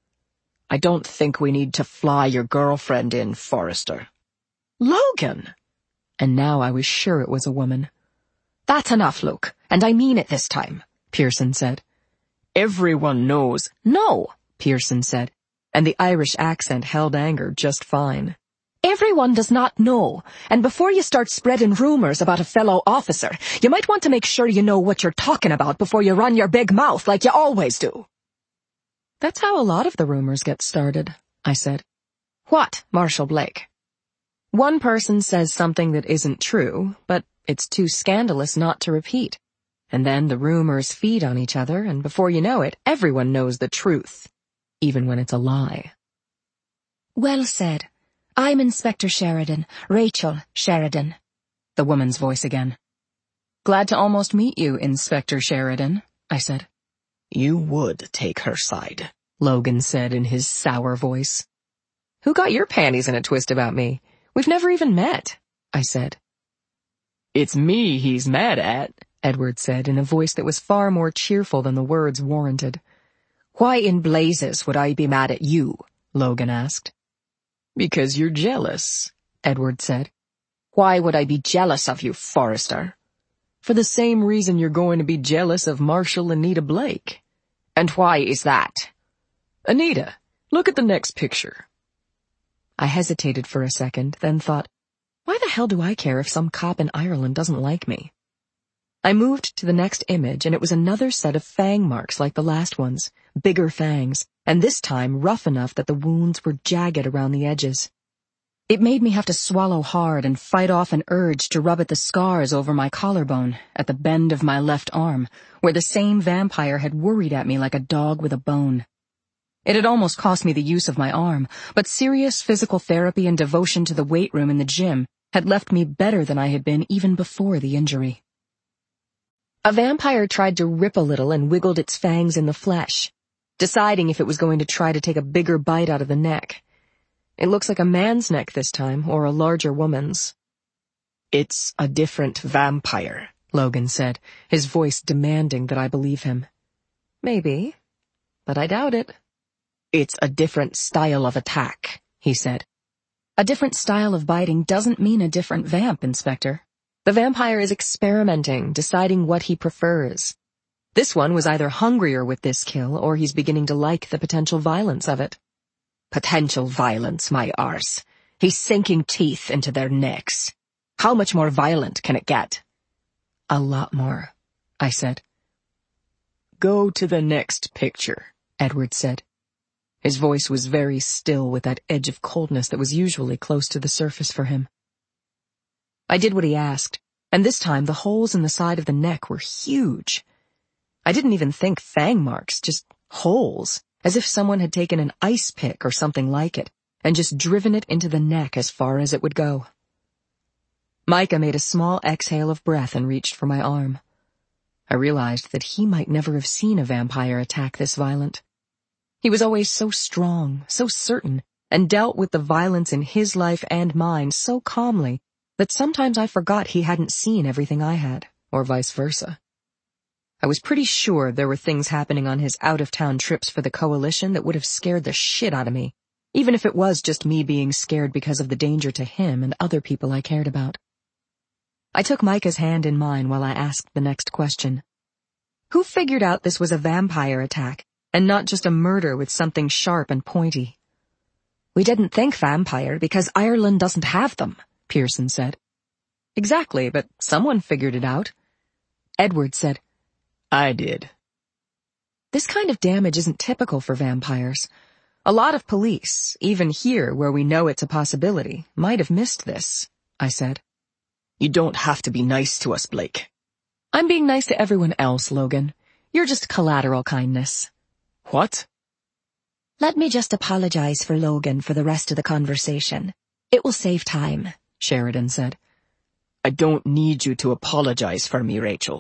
I don't think we need to fly your girlfriend in, Forrester. Logan! And now I was sure it was a woman. That's enough, Luke, and I mean it this time, Pearson said. Everyone knows. No, Pearson said, and the Irish accent held anger just fine. Everyone does not know, and before you start spreading rumors about a fellow officer, you might want to make sure you know what you're talking about before you run your big mouth like you always do. That's how a lot of the rumors get started, I said. What, Marshal Blake? One person says something that isn't true, but it's too scandalous not to repeat. And then the rumors feed on each other, and before you know it, everyone knows the truth, even when it's a lie. Well said. I'm Inspector Sheridan, Rachel Sheridan. The woman's voice again. Glad to almost meet you, Inspector Sheridan, I said. You would take her side, Logan said in his sour voice. Who got your panties in a twist about me? We've never even met, I said. It's me he's mad at, Edward said in a voice that was far more cheerful than the words warranted. Why in blazes would I be mad at you? Logan asked. Because you're jealous, Edward said. Why would I be jealous of you, Forrester? For the same reason you're going to be jealous of Marshal Anita Blake. And why is that? Anita, look at the next picture. I hesitated for a second, then thought, why the hell do I care if some cop in Ireland doesn't like me? I moved to the next image, and it was another set of fang marks like the last ones, bigger fangs, and this time rough enough that the wounds were jagged around the edges. It made me have to swallow hard and fight off an urge to rub at the scars over my collarbone, at the bend of my left arm, where the same vampire had worried at me like a dog with a bone. It had almost cost me the use of my arm, but serious physical therapy and devotion to the weight room in the gym had left me better than I had been even before the injury. A vampire tried to rip a little and wiggled its fangs in the flesh, deciding if it was going to try to take a bigger bite out of the neck. It looks like a man's neck this time, or a larger woman's. It's a different vampire, Logan said, his voice demanding that I believe him. Maybe, but I doubt it. It's a different style of attack, he said. A different style of biting doesn't mean a different vamp, Inspector. The vampire is experimenting, deciding what he prefers. This one was either hungrier with this kill, or he's beginning to like the potential violence of it. Potential violence, my arse. He's sinking teeth into their necks. How much more violent can it get? A lot more, I said. Go to the next picture, Edward said. His voice was very still with that edge of coldness that was usually close to the surface for him. I did what he asked, and this time the holes in the side of the neck were huge. I didn't even think fang marks, just holes, as if someone had taken an ice pick or something like it, and just driven it into the neck as far as it would go. Micah made a small exhale of breath and reached for my arm. I realized that he might never have seen a vampire attack this violent. He was always so strong, so certain, and dealt with the violence in his life and mine so calmly that sometimes I forgot he hadn't seen everything I had, or vice versa. I was pretty sure there were things happening on his out-of-town trips for the Coalition that would have scared the shit out of me, even if it was just me being scared because of the danger to him and other people I cared about. I took Micah's hand in mine while I asked the next question. Who figured out this was a vampire attack, and not just a murder with something sharp and pointy? We didn't think vampire because Ireland doesn't have them, Pearson said. Exactly, but someone figured it out. Edward said, I did. This kind of damage isn't typical for vampires. A lot of police, even here where we know it's a possibility, might have missed this, I said. You don't have to be nice to us, Blake. I'm being nice to everyone else, Logan. You're just collateral kindness. What? Let me just apologize for Logan for the rest of the conversation. It will save time, Sheridan said. I don't need you to apologize for me, Rachel.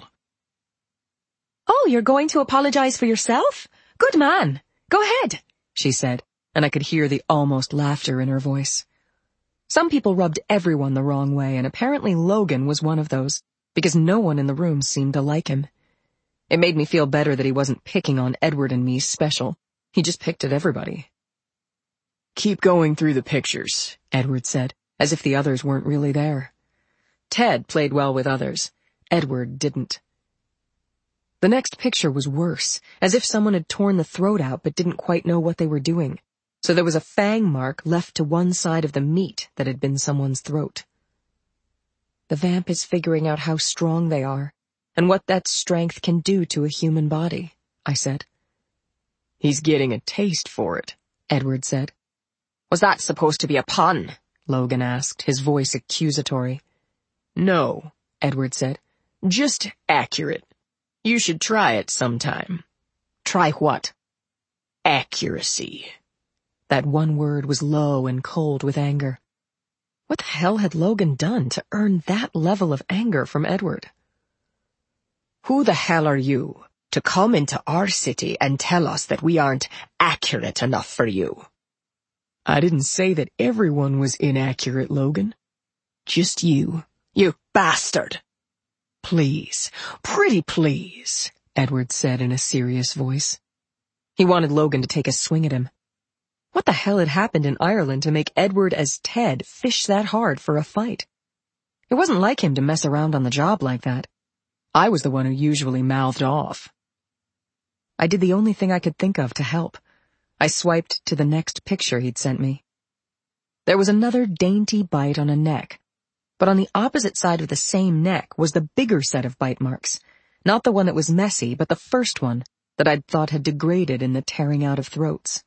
Oh, you're going to apologize for yourself? Good man. Go ahead, she said, and I could hear the almost laughter in her voice. Some people rubbed everyone the wrong way, and apparently Logan was one of those, because no one in the room seemed to like him. It made me feel better that he wasn't picking on Edward and me special. He just picked at everybody. Keep going through the pictures, Edward said, as if the others weren't really there. Ted played well with others. Edward didn't. The next picture was worse, as if someone had torn the throat out but didn't quite know what they were doing. So there was a fang mark left to one side of the meat that had been someone's throat. The vamp is figuring out how strong they are, and what that strength can do to a human body, I said. He's getting a taste for it, Edward said. Was that supposed to be a pun? Logan asked, his voice accusatory. No, Edward said. Just accurate. You should try it sometime. Try what? Accuracy. That one word was low and cold with anger. What the hell had Logan done to earn that level of anger from Edward? Who the hell are you to come into our city and tell us that we aren't accurate enough for you? I didn't say that everyone was inaccurate, Logan. Just you bastard. Please, pretty please, Edward said in a serious voice. He wanted Logan to take a swing at him. What the hell had happened in Ireland to make Edward as Ted fish that hard for a fight? It wasn't like him to mess around on the job like that. I was the one who usually mouthed off. I did the only thing I could think of to help. I swiped to the next picture he'd sent me. There was another dainty bite on a neck, but on the opposite side of the same neck was the bigger set of bite marks, not the one that was messy, but the first one that I'd thought had degraded in the tearing out of throats.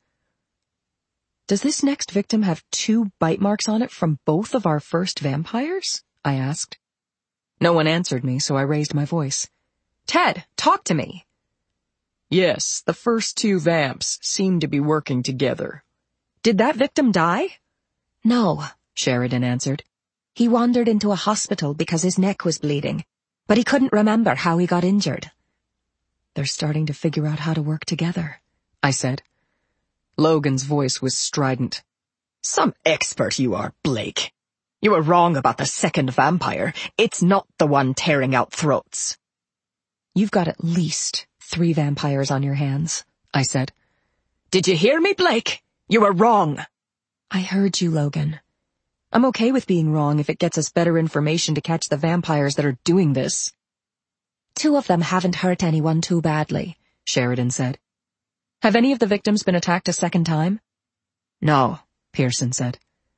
Does this next victim have 2 bite marks on it from both of our first vampires? I asked. No one answered me, so I raised my voice. Ted, talk to me. Yes, the first 2 vamps seem to be working together. Did that victim die? No, Sheridan answered. He wandered into a hospital because his neck was bleeding, but he couldn't remember how he got injured. They're starting to figure out how to work together, I said. Logan's voice was strident. Some expert you are, Blake. You were wrong about the second vampire. It's not the one tearing out throats. You've got at least 3 vampires on your hands, I said. Did you hear me, Blake? You were wrong. I heard you, Logan. I'm okay with being wrong if it gets us better information to catch the vampires that are doing this. 2 of them haven't hurt anyone too badly, Sheridan said. Have any of the victims been attacked a second time? No, Pearson said.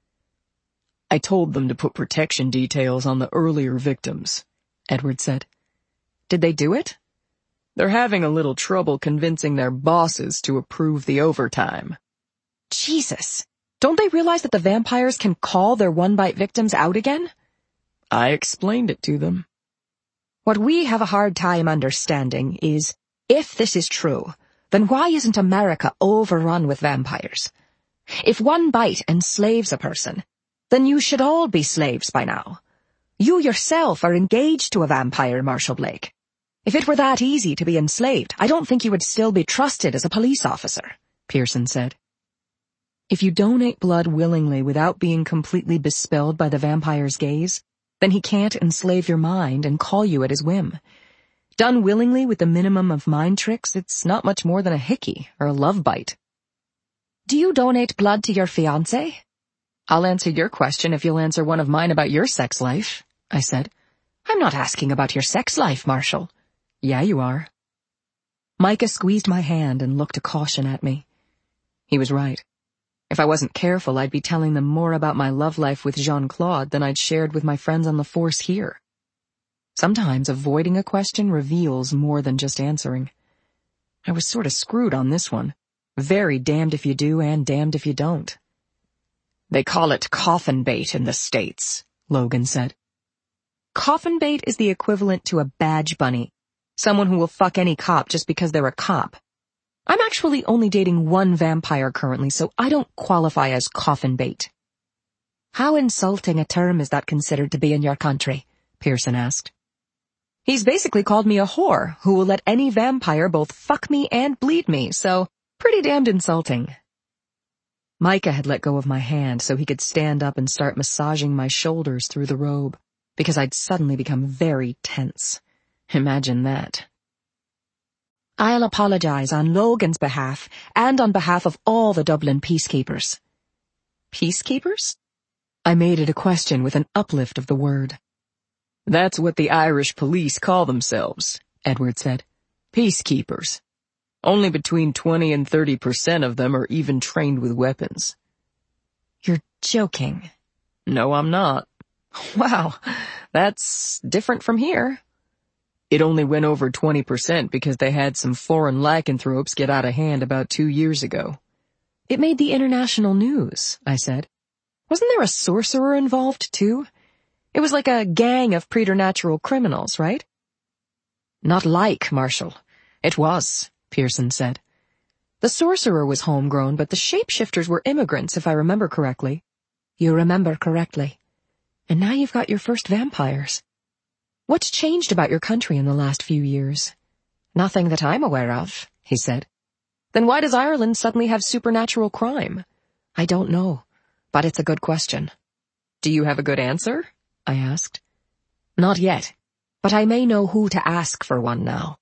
I told them to put protection details on the earlier victims, Edward said. Did they do it? They're having a little trouble convincing their bosses to approve the overtime. Jesus! Don't they realize that the vampires can call their one-bite victims out again? I explained it to them. What we have a hard time understanding is, if this is true, then why isn't America overrun with vampires? If one bite enslaves a person, then you should all be slaves by now. You yourself are engaged to a vampire, Marshal Blake. If it were that easy to be enslaved, I don't think you would still be trusted as a police officer, Pearson said. If you donate blood willingly without being completely bespelled by the vampire's gaze, then he can't enslave your mind and call you at his whim. Done willingly with the minimum of mind tricks, it's not much more than a hickey or a love bite. Do you donate blood to your fiancé? I'll answer your question if you'll answer one of mine about your sex life, I said. I'm not asking about your sex life, Marshal. Yeah, you are. Micah squeezed my hand and looked a caution at me. He was right. If I wasn't careful, I'd be telling them more about my love life with Jean-Claude than I'd shared with my friends on the force here. Sometimes avoiding a question reveals more than just answering. I was sort of screwed on this one. Very damned if you do and damned if you don't. They call it coffin bait in the States, Logan said. Coffin bait is the equivalent to a badge bunny. Someone who will fuck any cop just because they're a cop. I'm actually only dating 1 vampire currently, so I don't qualify as coffin bait. How insulting a term is that considered to be in your country? Pearson asked. He's basically called me a whore who will let any vampire both fuck me and bleed me, so pretty damned insulting. Micah had let go of my hand so he could stand up and start massaging my shoulders through the robe, because I'd suddenly become very tense. Imagine that. I'll apologize on Logan's behalf and on behalf of all the Dublin peacekeepers. Peacekeepers? I made it a question with an uplift of the word. That's what the Irish police call themselves, Edward said. Peacekeepers. Only between 20 and 30% of them are even trained with weapons. You're joking. No, I'm not. Wow, that's different from here. It only went over 20% because they had some foreign lycanthropes get out of hand about 2 years ago. It made the international news, I said. Wasn't there a sorcerer involved, too? It was like a gang of preternatural criminals, right? Not like, Marshal. It was, Pearson said. The sorcerer was homegrown, but the shapeshifters were immigrants, if I remember correctly. You remember correctly. And now you've got your first vampires. What's changed about your country in the last few years? Nothing that I'm aware of, he said. Then why does Ireland suddenly have supernatural crime? I don't know, but it's a good question. Do you have a good answer? I asked. Not yet, but I may know who to ask for one now.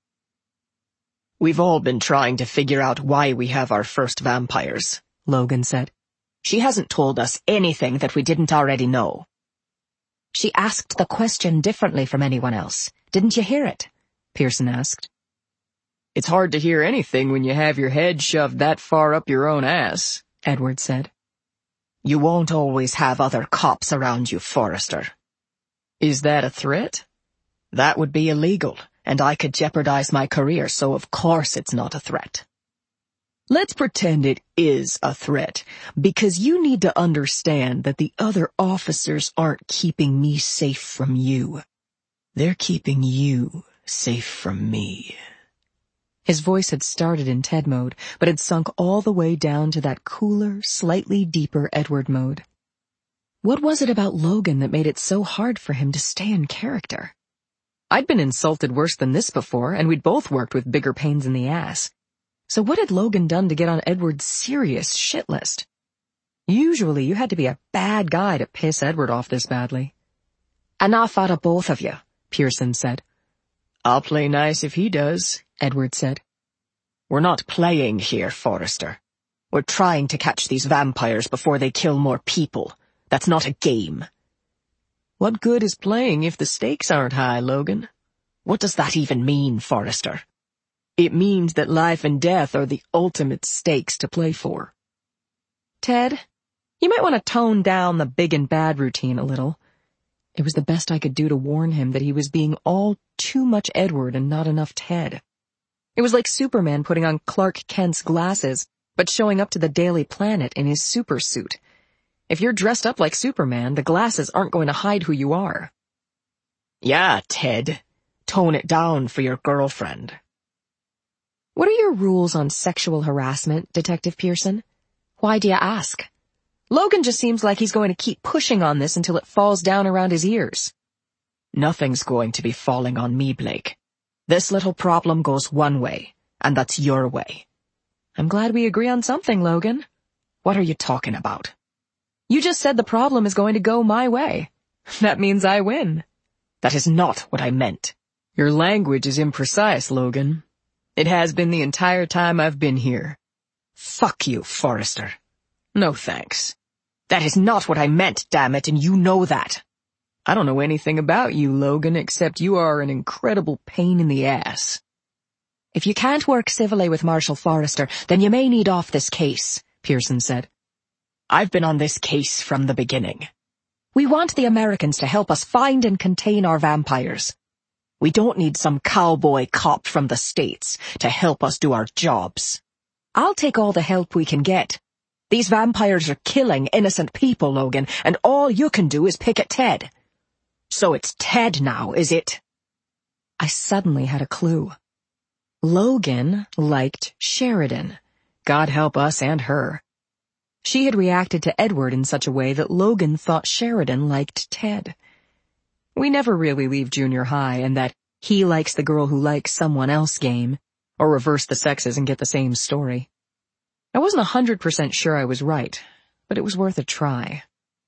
We've all been trying to figure out why we have our first vampires, Logan said. She hasn't told us anything that we didn't already know. She asked the question differently from anyone else. Didn't you hear it? Pearson asked. It's hard to hear anything when you have your head shoved that far up your own ass, Edward said. You won't always have other cops around you, Forrester. Is that a threat? That would be illegal, and I could jeopardize my career, so of course it's not a threat. Let's pretend it is a threat, because you need to understand that the other officers aren't keeping me safe from you. They're keeping you safe from me. His voice had started in Ted mode, but had sunk all the way down to that cooler, slightly deeper Edward mode. What was it about Logan that made it so hard for him to stay in character? I'd been insulted worse than this before, and we'd both worked with bigger pains in the ass. So what had Logan done to get on Edward's serious shit list? Usually you had to be a bad guy to piss Edward off this badly. Enough out of both of you, Pearson said. I'll play nice if he does, Edward said. We're not playing here, Forrester. We're trying to catch these vampires before they kill more people. That's not a game. What good is playing if the stakes aren't high, Logan? What does that even mean, Forrester? It means that life and death are the ultimate stakes to play for. Ted, you might want to tone down the big and bad routine a little. It was the best I could do to warn him that he was being all too much Edward and not enough Ted. It was like Superman putting on Clark Kent's glasses, but showing up to the Daily Planet in his super suit. If you're dressed up like Superman, the glasses aren't going to hide who you are. Yeah, Ted. Tone it down for your girlfriend. What are your rules on sexual harassment, Detective Pearson? Why do you ask? Logan just seems like he's going to keep pushing on this until it falls down around his ears. Nothing's going to be falling on me, Blake. This little problem goes one way, and that's your way. I'm glad we agree on something, Logan. What are you talking about? You just said the problem is going to go my way. That means I win. That is not what I meant. Your language is imprecise, Logan. It has been the entire time I've been here. Fuck you, Forrester. No thanks. That is not what I meant, damn it, and you know that. I don't know anything about you, Logan, except you are an incredible pain in the ass. If you can't work civilly with Marshal Forrester, then you may need off this case, Pearson said. I've been on this case from the beginning. We want the Americans to help us find and contain our vampires. We don't need some cowboy cop from the States to help us do our jobs. I'll take all the help we can get. These vampires are killing innocent people, Logan, and all you can do is pick at Ted. So it's Ted now, is it? I suddenly had a clue. Logan liked Sheridan. God help us and her. She had reacted to Edward in such a way that Logan thought Sheridan liked Ted. We never really leave junior high, and that he likes the girl who likes someone else game, or reverse the sexes and get the same story. I wasn't 100% sure I was right, but it was worth a try.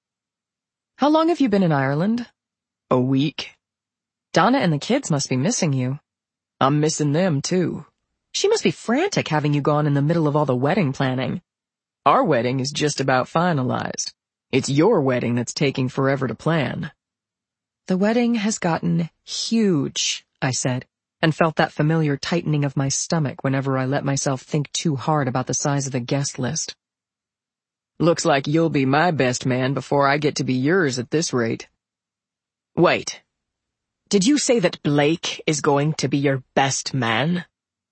How long have you been in Ireland? A week. Donna and the kids must be missing you. I'm missing them, too. She must be frantic having you gone in the middle of all the wedding planning. Our wedding is just about finalized. It's your wedding that's taking forever to plan. The wedding has gotten huge, I said, and felt that familiar tightening of my stomach whenever I let myself think too hard about the size of the guest list. Looks like you'll be my best man before I get to be yours at this rate. Wait. Did you say that Blake is going to be your best man?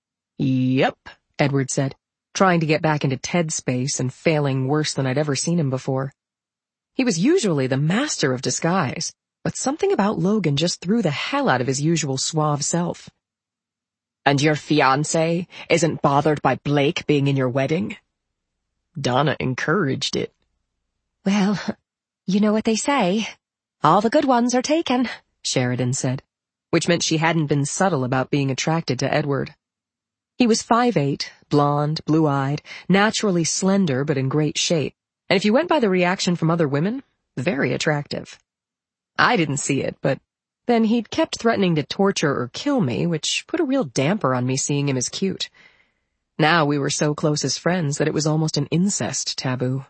Yep, Edward said, trying to get back into Ted's space and failing worse than I'd ever seen him before. He was usually the master of disguise, but something about Logan just threw the hell out of his usual suave self. And your fiancé isn't bothered by Blake being in your wedding? Donna encouraged it. Well, you know what they say. All the good ones are taken, Sheridan said, which meant she hadn't been subtle about being attracted to Edward. He was 5'8", blonde, blue-eyed, naturally slender but in great shape, and if you went by the reaction from other women, very attractive. I didn't see it, but then he'd kept threatening to torture or kill me, which put a real damper on me seeing him as cute. Now we were so close as friends that it was almost an incest taboo.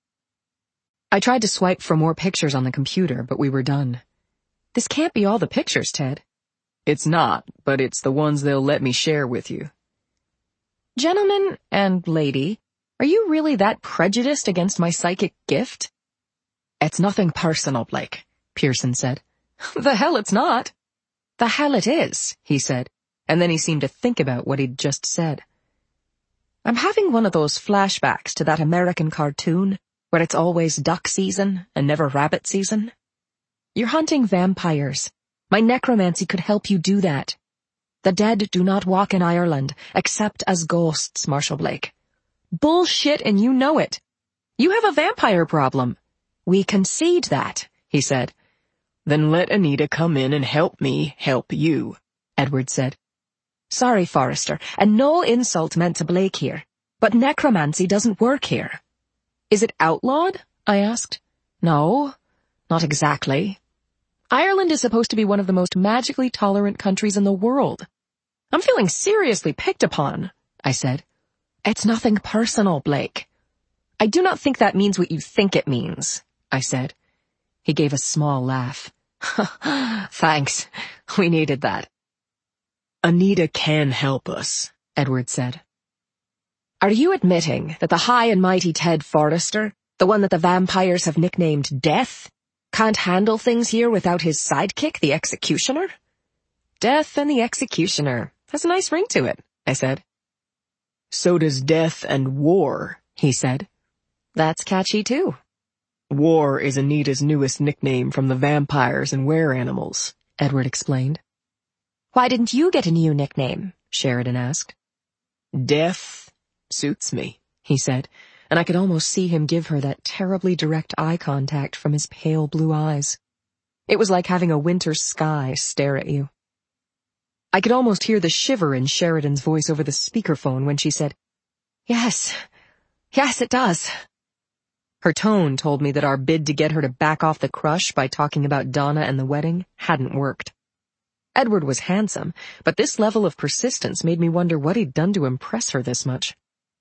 I tried to swipe for more pictures on the computer, but we were done. This can't be all the pictures, Ted. It's not, but it's the ones they'll let me share with you. Gentlemen and lady, are you really that prejudiced against my psychic gift? It's nothing personal, Blake, Pearson said. The hell it's not. The hell it is, he said, and then he seemed to think about what he'd just said. I'm having one of those flashbacks to that American cartoon where it's always duck season and never rabbit season. You're hunting vampires. My necromancy could help you do that. The dead do not walk in Ireland, except as ghosts, Marshal Blake. Bullshit, and you know it. You have a vampire problem. We concede that, he said. Then let Anita come in and help me help you, Edward said. Sorry, Forrester, and no insult meant to Blake here, but necromancy doesn't work here. Is it outlawed? I asked. No, not exactly. Ireland is supposed to be one of the most magically tolerant countries in the world. I'm feeling seriously picked upon, I said. It's nothing personal, Blake. I do not think that means what you think it means, I said. He gave a small laugh. Thanks. We needed that. Anita can help us, Edward said. Are you admitting that the high and mighty Ted Forrester, the one that the vampires have nicknamed Death, can't handle things here without his sidekick, the Executioner? Death and the Executioner. Has a nice ring to it, I said. So does Death and War, he said. That's catchy too. War is Anita's newest nickname from the vampires and were-animals, Edward explained. Why didn't you get a new nickname? Sheridan asked. Death suits me, he said, and I could almost see him give her that terribly direct eye contact from his pale blue eyes. It was like having a winter sky stare at you. I could almost hear the shiver in Sheridan's voice over the speakerphone when she said, Yes, it does. Her tone told me that our bid to get her to back off the crush by talking about Donna and the wedding hadn't worked. Edward was handsome, but this level of persistence made me wonder what he'd done to impress her this much.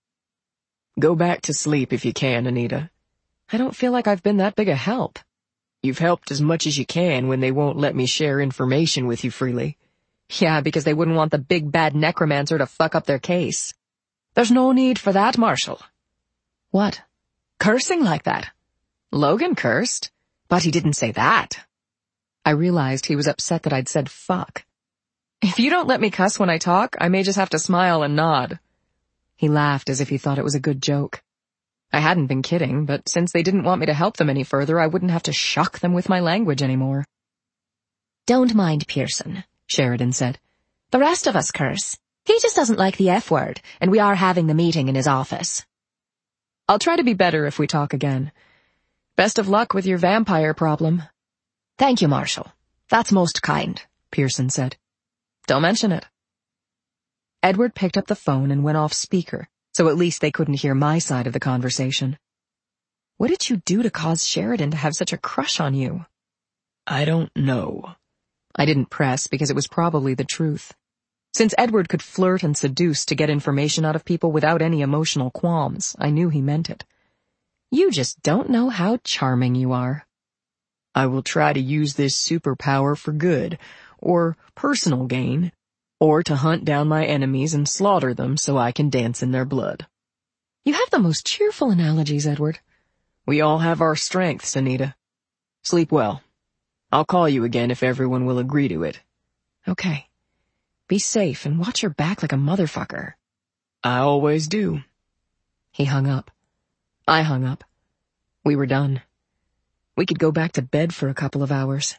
Go back to sleep if you can, Anita. I don't feel like I've been that big a help. You've helped as much as you can when they won't let me share information with you freely. Yeah, because they wouldn't want the big bad necromancer to fuck up their case. There's no need for that, Marshall. What? Cursing like that? Logan cursed, but he didn't say that. I realized he was upset that I'd said fuck. If you don't let me cuss when I talk, I may just have to smile and nod. He laughed as if he thought it was a good joke. I hadn't been kidding, but since they didn't want me to help them any further, I wouldn't have to shock them with my language anymore. Don't mind Pearson, Sheridan said. The rest of us curse. He just doesn't like the F word, and we are having the meeting in his office. I'll try to be better if we talk again. Best of luck with your vampire problem. Thank you, Marshall. That's most kind, Pearson said. Don't mention it. Edward picked up the phone and went off speaker, so at least they couldn't hear my side of the conversation. What did you do to cause Sheridan to have such a crush on you? I don't know. I didn't press because it was probably the truth. Since Edward could flirt and seduce to get information out of people without any emotional qualms, I knew he meant it. You just don't know how charming you are. I will try to use this superpower for good, or personal gain, or to hunt down my enemies and slaughter them so I can dance in their blood. You have the most cheerful analogies, Edward. We all have our strengths, Anita. Sleep well. I'll call you again if everyone will agree to it. Okay. Be safe and watch your back like a motherfucker. I always do. He hung up. I hung up. We were done. We could go back to bed for a couple of hours.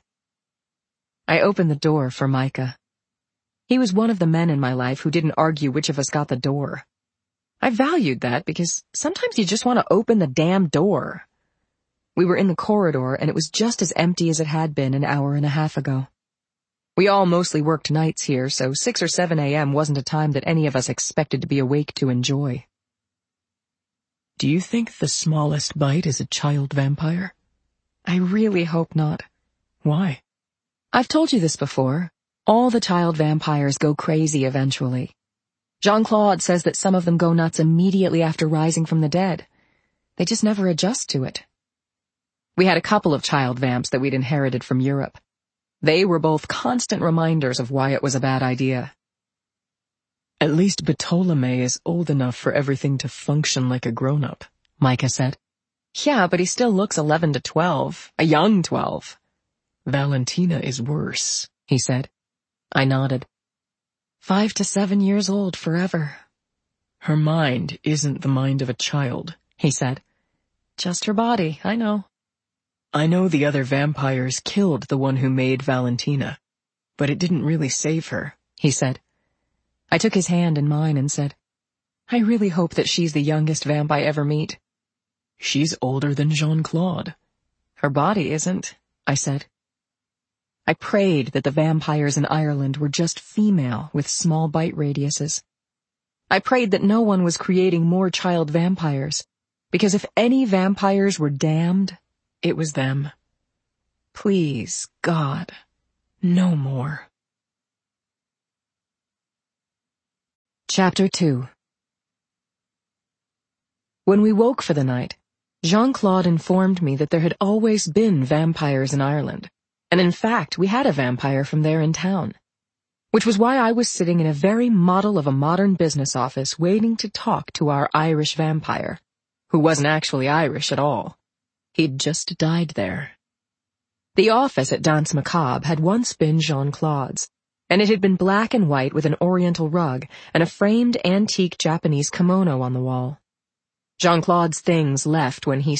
I opened the door for Micah. He was one of the men in my life who didn't argue which of us got the door. I valued that because sometimes you just want to open the damn door. We were in the corridor and it was just as empty as it had been an hour and a half ago. We all mostly worked nights here, so 6 or 7 a.m. wasn't a time that any of us expected to be awake to enjoy. Do you think the smallest bite is a child vampire? I really hope not. Why? I've told you this before. All the child vampires go crazy eventually. Jean-Claude says that some of them go nuts immediately after rising from the dead. They just never adjust to it. We had a couple of child vamps that we'd inherited from Europe. They were both constant reminders of why it was a bad idea. At least Bartolome is old enough for everything to function like a grown-up, Micah said. Yeah, but he still looks 11 to 12, a young 12. Valentina is worse, he said. I nodded. 5 to 7 years old forever. Her mind isn't the mind of a child, he said. Just her body, I know. I know the other vampires killed the one who made Valentina, but it didn't really save her, he said. I took his hand in mine and said, I really hope that she's the youngest vamp I ever meet. She's older than Jean-Claude. Her body isn't, I said. I prayed that the vampires in Ireland were just female with small bite radiuses. I prayed that no one was creating more child vampires, because if any vampires were damned, it was them. Please, God, no more. Chapter 2. When we woke for the night, Jean-Claude informed me that there had always been vampires in Ireland, and in fact we had a vampire from there in town, which was why I was sitting in a very model of a modern business office waiting to talk to our Irish vampire, who wasn't actually Irish at all. He'd just died there. The office at Danse Macabre had once been Jean-Claude's, and it had been black and white with an oriental rug and a framed antique Japanese kimono on the wall. Jean-Claude's things left when he